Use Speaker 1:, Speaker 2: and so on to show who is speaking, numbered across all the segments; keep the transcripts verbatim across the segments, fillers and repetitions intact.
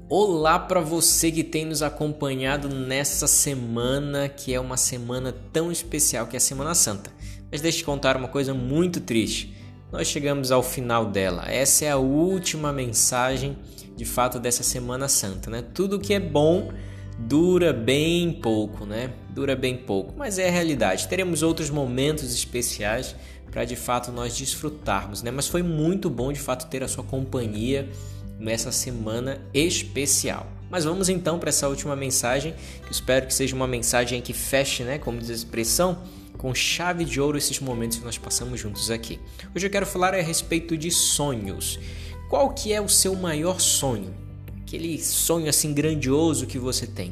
Speaker 1: Olá para você que tem nos acompanhado nessa semana, que é uma semana tão especial que é a Semana Santa. Mas deixa eu te contar uma coisa muito triste. Nós chegamos ao final dela. Essa é a última mensagem, de fato, dessa Semana Santa, né? Tudo que é bom dura bem pouco, né? Dura bem pouco, mas é a realidade. Teremos outros momentos especiais para, de fato, nós desfrutarmos, né? Mas foi muito bom, de fato, ter a sua companhia nessa semana especial. Mas vamos então para essa última mensagem, que espero que seja uma mensagem que feche, né, como diz a expressão, com chave de ouro esses momentos que nós passamos juntos aqui. Hoje eu quero falar a respeito de sonhos. Qual que é o seu maior sonho? Aquele sonho assim grandioso que você tem.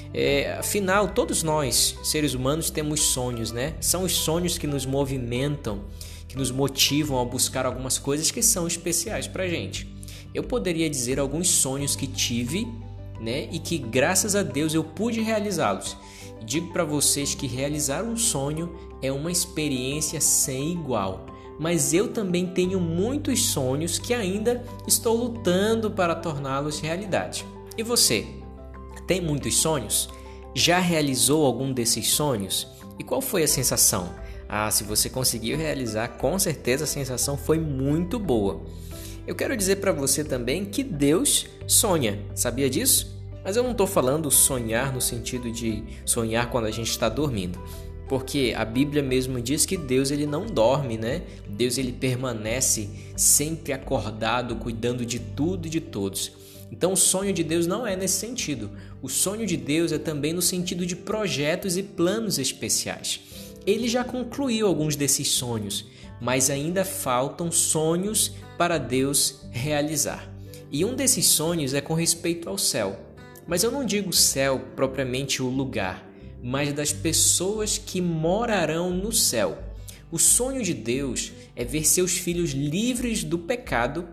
Speaker 1: É, afinal, todos nós, seres humanos, temos sonhos, né? São os sonhos que nos movimentam, que nos motivam a buscar algumas coisas que são especiais para a gente. Eu poderia dizer alguns sonhos que tive, né, e que graças a Deus eu pude realizá-los. E digo para vocês que realizar um sonho é uma experiência sem igual. Mas eu também tenho muitos sonhos que ainda estou lutando para torná-los realidade. E você? Tem muitos sonhos? Já realizou algum desses sonhos? E qual foi a sensação? Ah, se você conseguiu realizar, com certeza a sensação foi muito boa. Eu quero dizer para você também que Deus sonha, sabia disso? Mas eu não estou falando sonhar no sentido de sonhar quando a gente está dormindo, porque a Bíblia mesmo diz que Deus ele não dorme, né? Deus ele permanece sempre acordado, cuidando de tudo e de todos. Então o sonho de Deus não é nesse sentido. O sonho de Deus é também no sentido de projetos e planos especiais. Ele já concluiu alguns desses sonhos, mas ainda faltam sonhos para Deus realizar. E um desses sonhos é com respeito ao céu. Mas eu não digo céu propriamente o lugar, mas das pessoas que morarão no céu. O sonho de Deus é ver seus filhos livres do pecado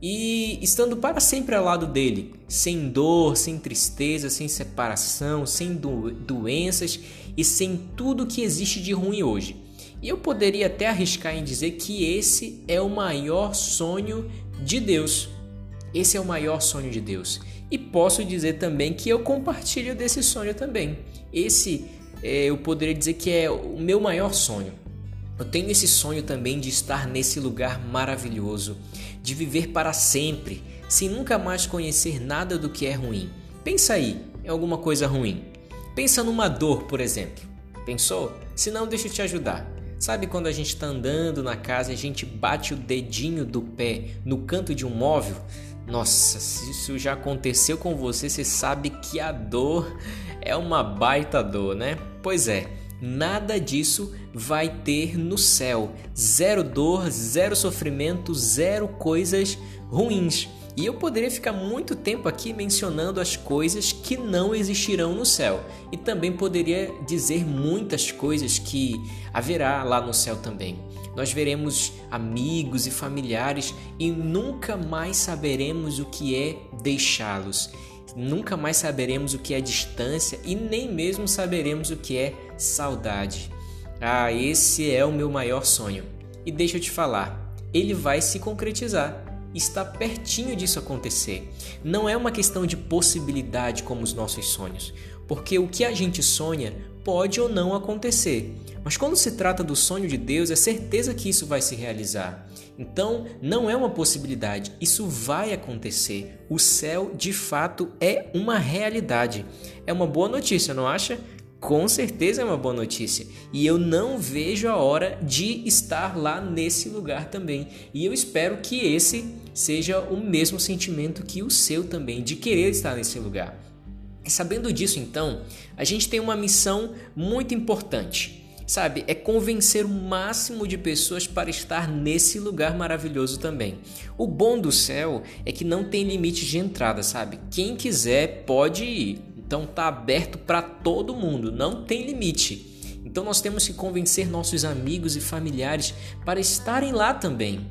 Speaker 1: e estando para sempre ao lado dele, sem dor, sem tristeza, sem separação, sem do- doenças e sem tudo que existe de ruim hoje. E eu poderia até arriscar em dizer que esse é o maior sonho de Deus. Esse é o maior sonho de Deus. E posso dizer também que eu compartilho desse sonho também. Esse é, eu poderia dizer que é o meu maior sonho. Eu tenho esse sonho também de estar nesse lugar maravilhoso, de viver para sempre, sem nunca mais conhecer nada do que é ruim. Pensa aí em alguma coisa ruim. Pensa numa dor, por exemplo. Pensou? Se não, deixa eu te ajudar. Sabe quando a gente está andando na casa e a gente bate o dedinho do pé no canto de um móvel? Nossa, se isso já aconteceu com você, você sabe que a dor é uma baita dor, né? Pois é, nada disso vai ter no céu. Zero dor, zero sofrimento, zero coisas ruins. E eu poderia ficar muito tempo aqui mencionando as coisas que não existirão no céu. E também poderia dizer muitas coisas que haverá lá no céu também. Nós veremos amigos e familiares e nunca mais saberemos o que é deixá-los. Nunca mais saberemos o que é distância e nem mesmo saberemos o que é saudade. Ah, esse é o meu maior sonho. E deixa eu te falar, ele vai se concretizar. Está pertinho disso acontecer. Não é uma questão de possibilidade como os nossos sonhos, porque o que a gente sonha pode ou não acontecer. Mas quando se trata do sonho de Deus, é certeza que isso vai se realizar. Então, não é uma possibilidade, isso vai acontecer. O céu, de fato, é uma realidade. É uma boa notícia, não acha? Com certeza é uma boa notícia. E eu não vejo a hora de estar lá nesse lugar também. E eu espero que esse seja o mesmo sentimento que o seu também, de querer estar nesse lugar. E sabendo disso, então, a gente tem uma missão muito importante. Sabe, é convencer o máximo de pessoas para estar nesse lugar maravilhoso também. O bom do céu é que não tem limite de entrada, sabe? Quem quiser pode ir. Então tá aberto para todo mundo, não tem limite. Então nós temos que convencer nossos amigos e familiares para estarem lá também.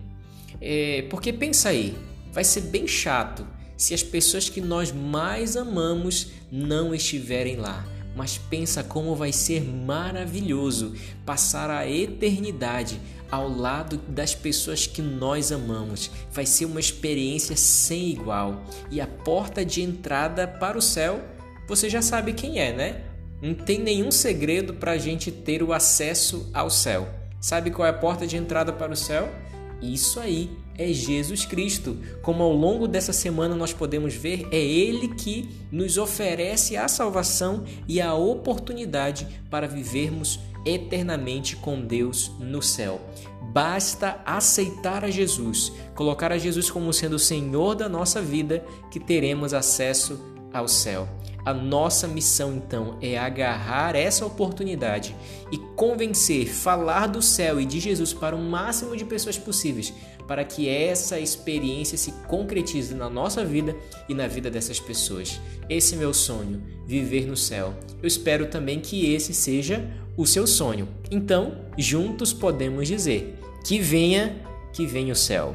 Speaker 1: É, porque pensa aí, vai ser bem chato se as pessoas que nós mais amamos não estiverem lá. mas pensa como vai ser maravilhoso passar a eternidade ao lado das pessoas que nós amamos. Vai ser uma experiência sem igual. E a porta de entrada para o céu, você já sabe quem é, né? Não tem nenhum segredo para a gente ter o acesso ao céu. Sabe qual é a porta de entrada para o céu? Isso aí, é Jesus Cristo. Como ao longo dessa semana nós podemos ver, é Ele que nos oferece a salvação e a oportunidade para vivermos eternamente com Deus no céu. Basta aceitar a Jesus, colocar a Jesus como sendo o Senhor da nossa vida, que teremos acesso ao céu. A nossa missão, então, é agarrar essa oportunidade e convencer, falar do céu e de Jesus para o máximo de pessoas possíveis, para que essa experiência se concretize na nossa vida e na vida dessas pessoas. Esse é meu sonho, viver no céu. Eu espero também que esse seja o seu sonho. Então, juntos podemos dizer: que venha, que venha o céu.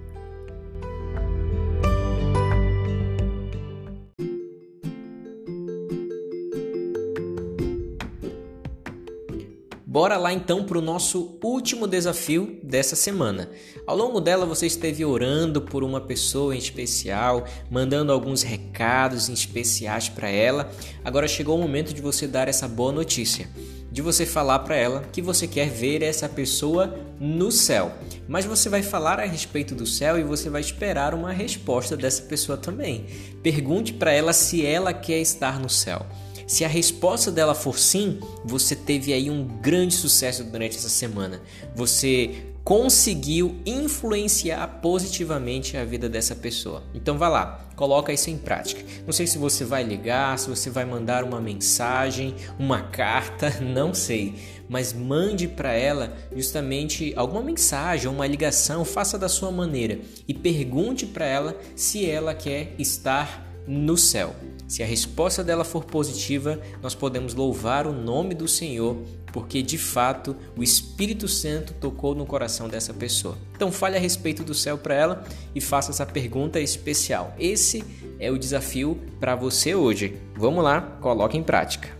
Speaker 1: Bora lá então para o nosso último desafio dessa semana. Ao longo dela você esteve orando por uma pessoa em especial, mandando alguns recados em especiais para ela. Agora chegou o momento de você dar essa boa notícia, de você falar para ela que você quer ver essa pessoa no céu. Mas você vai falar a respeito do céu e você vai esperar uma resposta dessa pessoa também. Pergunte para ela se ela quer estar no céu. Se a resposta dela for sim, você teve aí um grande sucesso durante essa semana. Você conseguiu influenciar positivamente a vida dessa pessoa. Então vá lá, coloca isso em prática. Não sei se você vai ligar, se você vai mandar uma mensagem, uma carta, não sei. Mas mande para ela justamente alguma mensagem, uma ligação, faça da sua maneira. E pergunte para ela se ela quer estar no céu. Se a resposta dela for positiva, nós podemos louvar o nome do Senhor, porque de fato o Espírito Santo tocou no coração dessa pessoa. Então fale a respeito do céu para ela e faça essa pergunta especial. Esse é o desafio para você hoje. Vamos lá, coloque em prática.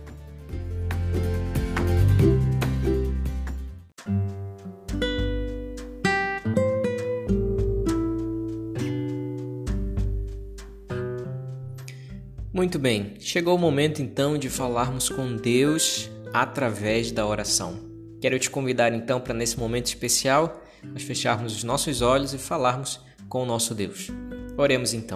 Speaker 1: Muito bem, chegou o momento então de falarmos com Deus através da oração. Quero te convidar então para nesse momento especial nós fecharmos os nossos olhos e falarmos com o nosso Deus. Oremos então.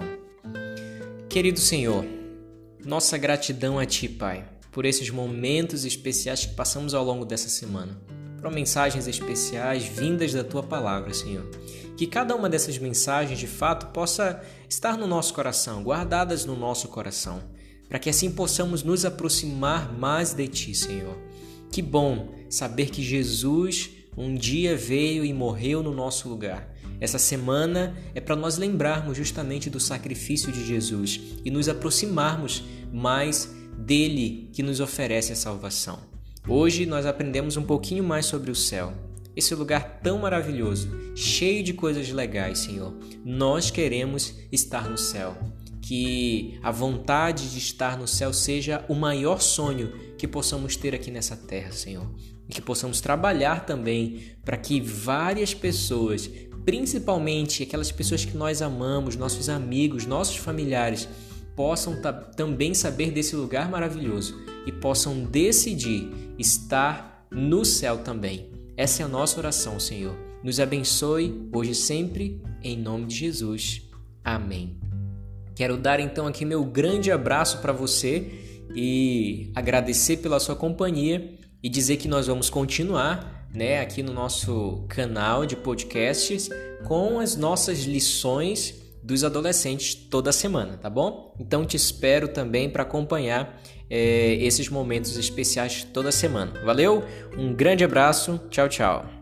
Speaker 1: Querido Senhor, nossa gratidão a Ti, Pai, por esses momentos especiais que passamos ao longo dessa semana. Por mensagens especiais vindas da Tua Palavra, Senhor. Que cada uma dessas mensagens, de fato, possa estar no nosso coração, guardadas no nosso coração, para que assim possamos nos aproximar mais de Ti, Senhor. Que bom saber que Jesus um dia veio e morreu no nosso lugar. Essa semana é para nós lembrarmos justamente do sacrifício de Jesus e nos aproximarmos mais dele que nos oferece a salvação. Hoje nós aprendemos um pouquinho mais sobre o céu. Esse lugar tão maravilhoso, cheio de coisas legais, Senhor. Nós queremos estar no céu. Que a vontade de estar no céu seja o maior sonho que possamos ter aqui nessa terra, Senhor. E que possamos trabalhar também para que várias pessoas, principalmente aquelas pessoas que nós amamos, nossos amigos, nossos familiares, possam ta- também saber desse lugar maravilhoso e possam decidir estar no céu também. Essa é a nossa oração, Senhor. Nos abençoe hoje e sempre, em nome de Jesus. Amém. Quero dar então aqui meu grande abraço para você e agradecer pela sua companhia e dizer que nós vamos continuar, né, aqui no nosso canal de podcasts com as nossas lições dos adolescentes toda semana, tá bom? Então te espero também para acompanhar é, esses momentos especiais toda semana. Valeu? Um grande abraço. Tchau, tchau.